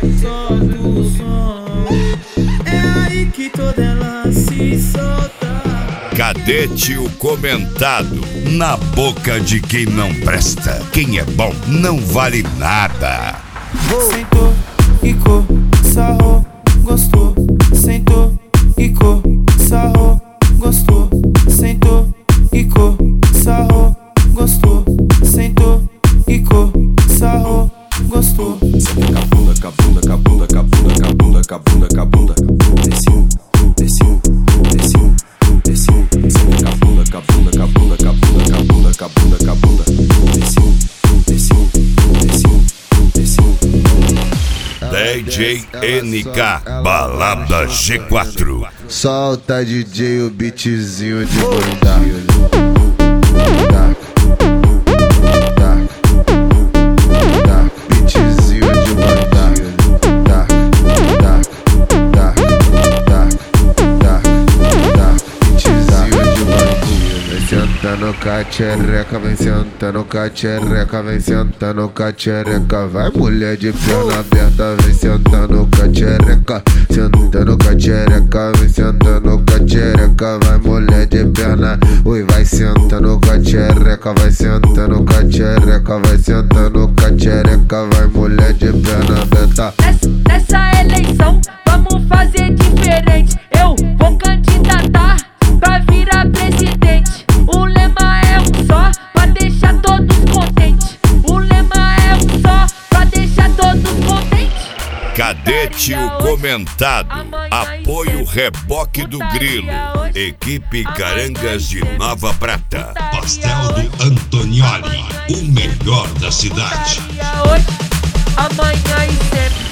solta o som. É aí que toda ela se solta. Cadete o comentado, na boca de quem não presta. Quem é bom não vale nada. Sentou, quicou, sarrou, gostou. Sentou, quicou, sarrou, gostou. Sentou, quicou, sarrou, gostou. Sentou, quicou, sarrou, gostou. Cabunda, cabunda, cabunda, cabunda, cabunda, cabunda, cabunda. Desceu, desceu, desceu, desceu. Cabunda, cabunda, cabunda, cabunda, cabunda, cabunda, cabunda. Desceu, desceu, desceu, desceu. DJ NK, Balada G4. Solta DJ o beatzinho de bandido. Beatzinho de bandido. Vem sentando cachereca, vem sentando cachereca, vem sentando cachereca. Vai mulher de perna aberta, vem sentando cachereca. Sentando cachereca, vem sentando cachereca. Vai mulher de perna, ui, vai sentando cachereca, vai sentando cachereca, vai sentando cachereca. Vai mulher de perna aberta. Nessa eleição, vamos fazer diferente. Eu vou candidatar pra virar presidente. O lema é um só, pra deixar todos contentes. O lema é um só, pra deixar todos contentes. Cadete o comentado, apoio Reboque do Grilo, equipe Carangas de Nova Prata. Pastel do Antonioli, o melhor da cidade. Hoje, amanhã e sempre.